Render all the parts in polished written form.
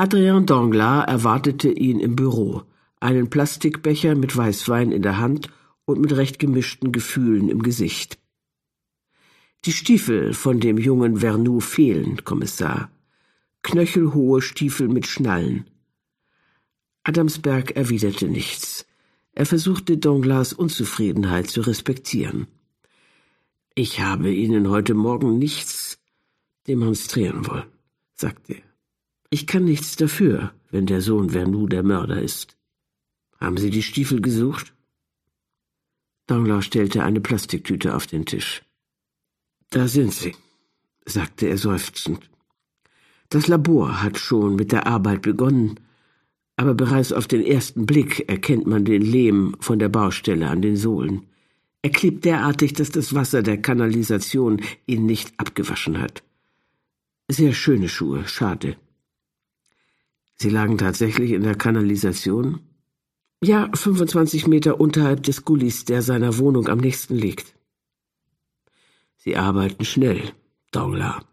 Adrien Danglars erwartete ihn im Büro, einen Plastikbecher mit Weißwein in der Hand und mit recht gemischten Gefühlen im Gesicht. »Die Stiefel von dem jungen Vernoux fehlen, Kommissar. Knöchelhohe Stiefel mit Schnallen.« Adamsberg erwiderte nichts. Er versuchte Danglars Unzufriedenheit zu respektieren. »Ich habe Ihnen heute Morgen nichts demonstrieren wollen«, sagte er. »Ich kann nichts dafür, wenn der Sohn Vernoux der Mörder ist. Haben Sie die Stiefel gesucht?« Danglars stellte eine Plastiktüte auf den Tisch. »Da sind sie«, sagte er seufzend. »Das Labor hat schon mit der Arbeit begonnen, aber bereits auf den ersten Blick erkennt man den Lehm von der Baustelle an den Sohlen. Er klebt derartig, dass das Wasser der Kanalisation ihn nicht abgewaschen hat. Sehr schöne Schuhe, schade.« »Sie lagen tatsächlich in der Kanalisation?« »Ja, 25 Meter unterhalb des Gullis, der seiner Wohnung am nächsten liegt.« »Sie arbeiten schnell, Danglars.«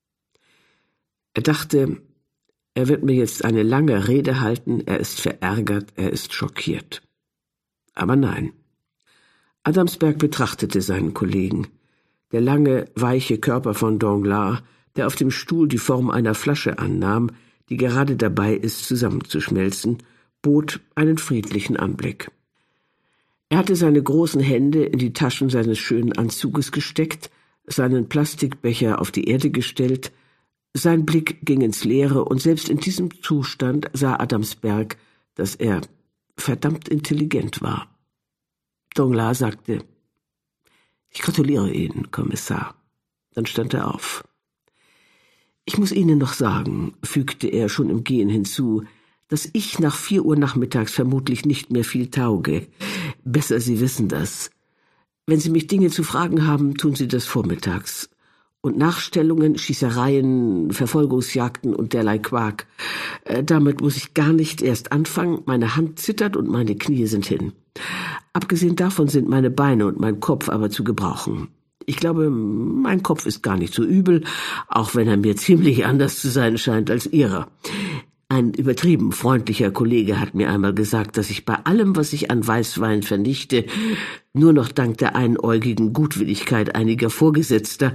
Er dachte, er wird mir jetzt eine lange Rede halten, er ist verärgert, er ist schockiert. Aber nein. Adamsberg betrachtete seinen Kollegen. Der lange, weiche Körper von Danglars, der auf dem Stuhl die Form einer Flasche annahm, die gerade dabei ist, zusammenzuschmelzen, bot einen friedlichen Anblick. Er hatte seine großen Hände in die Taschen seines schönen Anzuges gesteckt, seinen Plastikbecher auf die Erde gestellt. Sein Blick ging ins Leere, und selbst in diesem Zustand sah Adamsberg, dass er verdammt intelligent war. Danglars sagte: »Ich gratuliere Ihnen, Kommissar.« Dann stand er auf. »Ich muss Ihnen noch sagen«, fügte er schon im Gehen hinzu, »dass ich nach 4 Uhr nachmittags vermutlich nicht mehr viel tauge. Besser, Sie wissen das. Wenn Sie mich Dinge zu fragen haben, tun Sie das vormittags. Und Nachstellungen, Schießereien, Verfolgungsjagden und derlei Quark, damit muss ich gar nicht erst anfangen. Meine Hand zittert und meine Knie sind hin. Abgesehen davon sind meine Beine und mein Kopf aber zu gebrauchen. Ich glaube, mein Kopf ist gar nicht so übel, auch wenn er mir ziemlich anders zu sein scheint als Ihrer. Ein übertrieben freundlicher Kollege hat mir einmal gesagt, dass ich bei allem, was ich an Weißwein vernichte, nur noch dank der einäugigen Gutwilligkeit einiger Vorgesetzter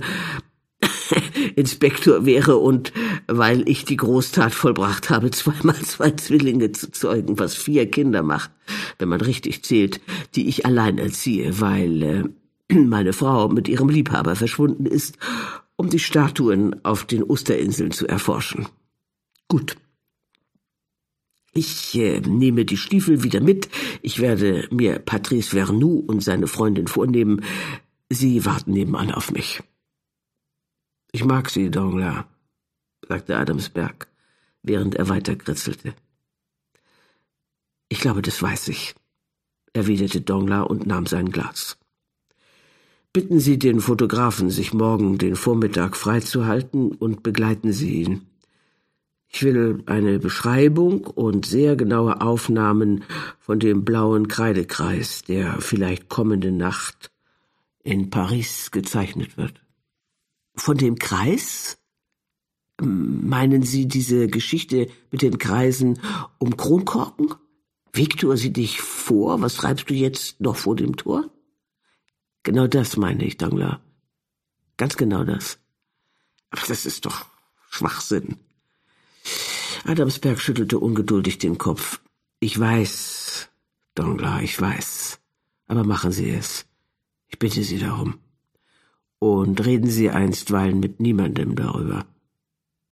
Inspektor wäre und, weil ich die Großtat vollbracht habe, 2 x 2 Zwillinge zu zeugen, was 4 Kinder macht, wenn man richtig zählt, die ich allein erziehe, weil meine Frau mit ihrem Liebhaber verschwunden ist, um die Statuen auf den Osterinseln zu erforschen. Gut. Ich nehme die Stiefel wieder mit. Ich werde mir Patrice Vernoux und seine Freundin vornehmen. Sie warten nebenan auf mich.« »Ich mag Sie, Danglars«, sagte Adamsberg, während er weiter kritzelte. »Ich glaube, das weiß ich«, erwiderte Danglars und nahm sein Glas. »Bitten Sie den Fotografen, sich morgen den Vormittag freizuhalten, und begleiten Sie ihn. Ich will eine Beschreibung und sehr genaue Aufnahmen von dem blauen Kreidekreis, der vielleicht kommende Nacht in Paris gezeichnet wird.« »Von dem Kreis? Meinen Sie diese Geschichte mit den Kreisen um Kronkorken? Viktor, sieh dich vor, was treibst du jetzt noch vor dem Tor?« »Genau das meine ich, Danglars. Ganz genau das.« »Aber das ist doch Schwachsinn.« Adamsberg schüttelte ungeduldig den Kopf. »Ich weiß, Danglars, ich weiß. Aber machen Sie es. Ich bitte Sie darum. Und reden Sie einstweilen mit niemandem darüber.«